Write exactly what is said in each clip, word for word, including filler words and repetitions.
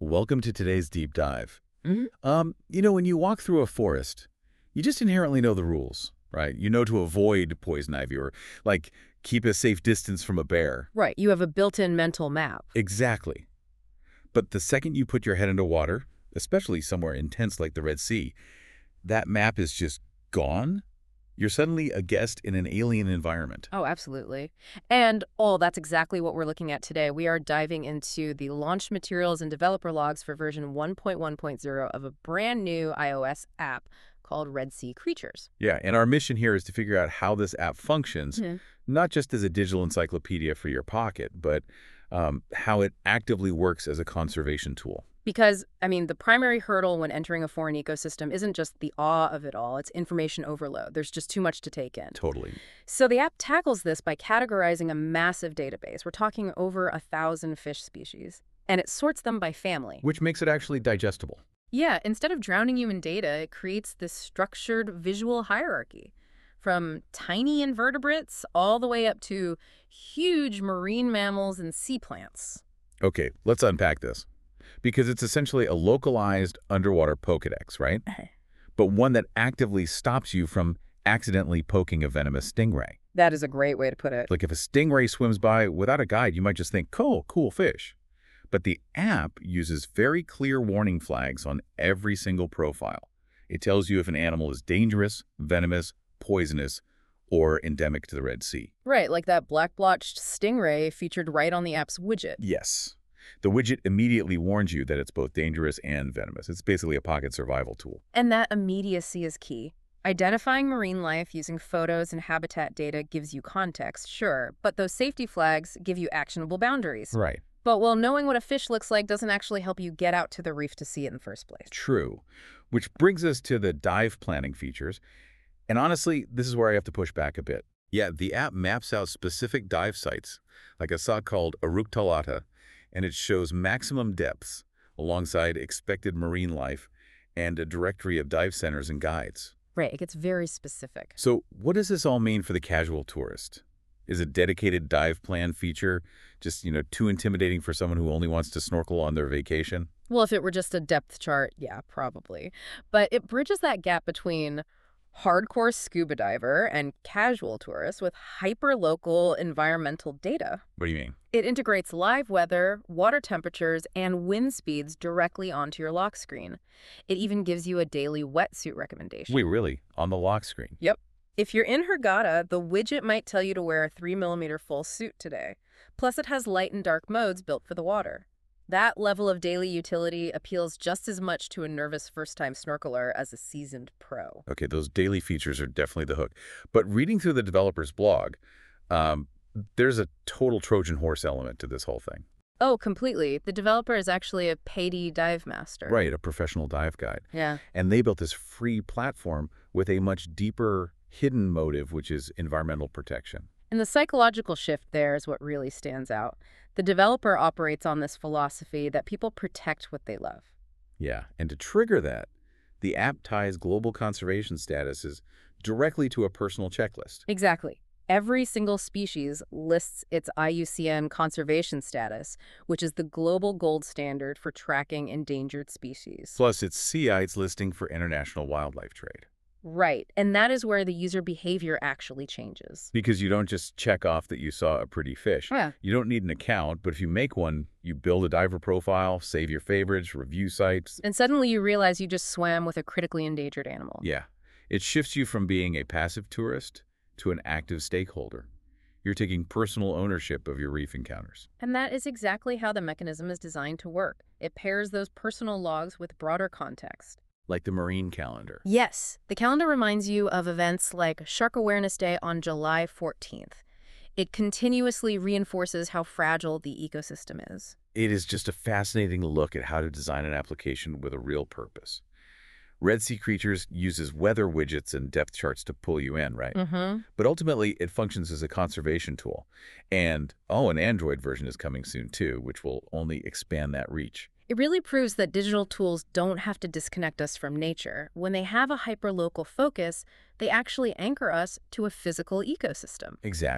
Welcome to today's deep dive. Mhm. Um, you know, when you walk through a forest, you just inherently know the rules, right? You know to avoid poison ivy or, like, keep a safe distance from a bear. Right, you have a built-in mental map. Exactly. But the second you put your head into water, especially somewhere intense like the Red Sea, that map is just gone. You're suddenly a guest in an alien environment. Oh, absolutely. And, oh, that's exactly what we're looking at today. We are diving into the launch materials and developer logs for version one point one point zero of a brand new iOS app called Red Sea Creatures. Yeah, and our mission here is to figure out how this app functions, Mhm. not just as a digital encyclopedia for your pocket, but um, how it actively works as a conservation tool. Because, I mean, the primary hurdle when entering a foreign ecosystem isn't just the awe of it all, it's information overload. There's just too much to take in. Totally. So the app tackles this by categorizing a massive database. We're talking over a thousand fish species. And it sorts them by family. Which makes it actually digestible. Yeah, instead of drowning you in data, it creates this structured visual hierarchy. From tiny invertebrates all the way up to huge marine mammals and sea plants. Okay, let's unpack this. Because it's essentially a localized underwater Pokedex, right? But one that actively stops you from accidentally poking a venomous stingray. That is a great way to put it. Like if a stingray swims by without a guide, you might just think, cool, cool fish. But the app uses very clear warning flags on every single profile. It tells you if an animal is dangerous, venomous, poisonous, or endemic to the Red Sea. Right, like that black-blotched stingray featured right on the app's widget. Yes. The widget immediately warns you that it's both dangerous and venomous. It's basically a pocket survival tool. And that immediacy is key. Identifying marine life using photos and habitat data gives you context, sure, but those safety flags give you actionable boundaries. Right. But, well, knowing what a fish looks like doesn't actually help you get out to the reef to see it in the first place. True. Which brings us to the dive planning features. And honestly, this is where I have to push back a bit. Yeah, the app maps out specific dive sites, like I saw called Aruktalata, and it shows maximum depths alongside expected marine life and a directory of dive centers and guides. Right, it gets very specific. So what does this all mean for the casual tourist? Is a dedicated dive plan feature just, you know, too intimidating for someone who only wants to snorkel on their vacation? Well, if it were just a depth chart, yeah, probably. But it bridges that gap between hardcore scuba diver and casual tourists with hyper-local environmental data. What do you mean? It integrates live weather, water temperatures, and wind speeds directly onto your lock screen. It even gives you a daily wetsuit recommendation. Wait, really? On the lock screen? Yep. If you're in Hurghada, the widget might tell you to wear a three millimeter full suit today. Plus, it has light and dark modes built for the water. That level of daily utility appeals just as much to a nervous first-time snorkeler as a seasoned pro. Okay, those daily features are definitely the hook. But reading through the developer's blog, um, there's a total Trojan horse element to this whole thing. Oh, completely. The developer is actually a paid dive master. Right, a professional dive guide. Yeah. And they built this free platform with a much deeper hidden motive, which is environmental protection. And the psychological shift there is what really stands out. The developer operates on this philosophy that people protect what they love. Yeah, and to trigger that, the app ties global conservation statuses directly to a personal checklist. Exactly. Every single species lists its I U C N conservation status, which is the global gold standard for tracking endangered species. Plus, it's C I T E S listing for international wildlife trade. Right, and that is where the user behavior actually changes. Because you don't just check off that you saw a pretty fish. Yeah. You don't need an account, but if you make one, you build a diver profile, save your favorites, review sites. And suddenly you realize you just swam with a critically endangered animal. Yeah. It shifts you from being a passive tourist to an active stakeholder. You're taking personal ownership of your reef encounters. And that is exactly how the mechanism is designed to work. It pairs those personal logs with broader context. Like the marine calendar. Yes, the calendar reminds you of events like Shark Awareness Day on July fourteenth. It continuously reinforces how fragile the ecosystem is. It is just a fascinating look at how to design an application with a real purpose. Red Sea Creatures uses weather widgets and depth charts to pull you in, right? Mm-hmm. But ultimately, it functions as a conservation tool. And, oh, an Android version is coming soon too, which will only expand that reach. It really proves that digital tools don't have to disconnect us from nature. When they have a hyperlocal focus, they actually anchor us to a physical ecosystem. Exactly.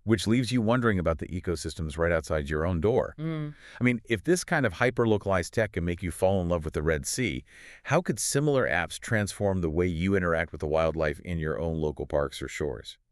which leaves you wondering about the ecosystems right outside your own door. Mm. I mean, if this kind of hyper-localized tech can make you fall in love with the Red Sea, how could similar apps transform the way you interact with the wildlife in your own local parks or shores?